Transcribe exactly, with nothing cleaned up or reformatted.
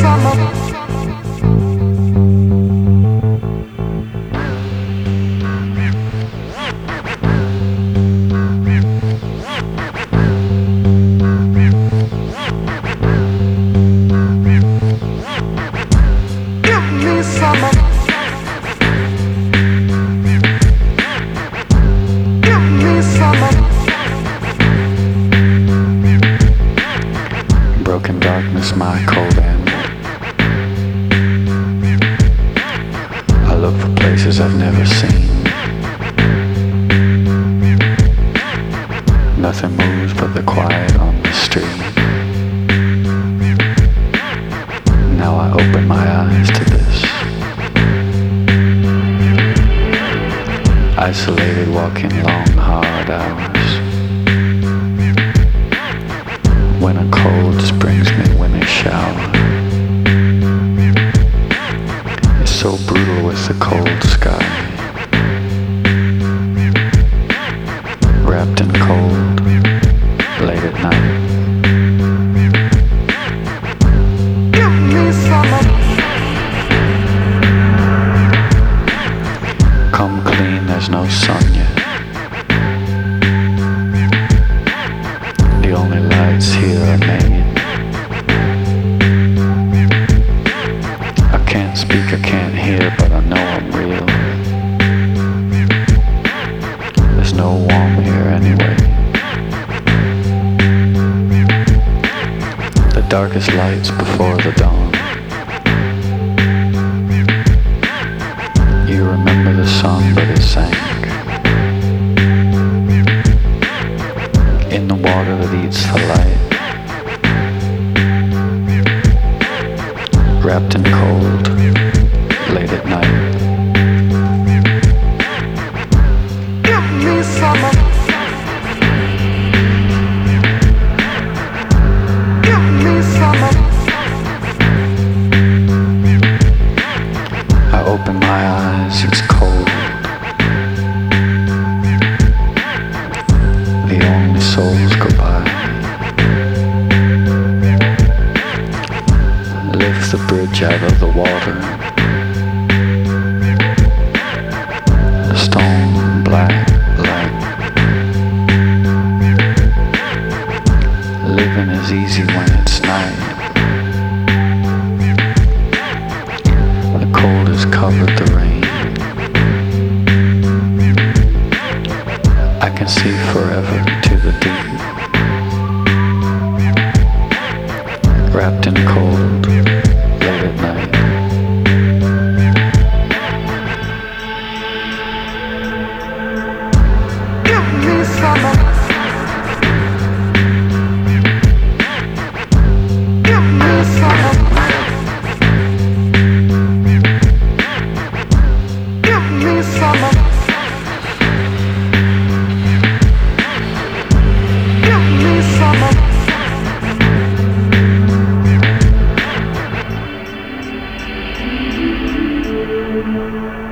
Broken darkness, my cold end. I look for places I've never seen. Nothing moves but the quiet on the street. Now I open my eyes to this. Isolated, walking long, hard hours. When a cold springs midwinter shower. It's so brutal with the cold sky. Wrapped in cold, late at night. Give me some. Come clean, there's no sun yet. The only lights here are made. I can't speak, I can't hear, but I know I'm real. There's no warm here anyway. The darkest lights before the dawn. You remember the song, but it sank in the water that eats the light. Wrapped in cold, late at night. Give me some. Give me some. I open my eyes, it's cold. The only souls go by. Lift the bridge out of the water. The stone black light. Living is easy when it's night. The cold has covered the rain. I can see forever to the deep. Wrapped in cold, late at night. Give me some. Give me some. Give me some. Give me some.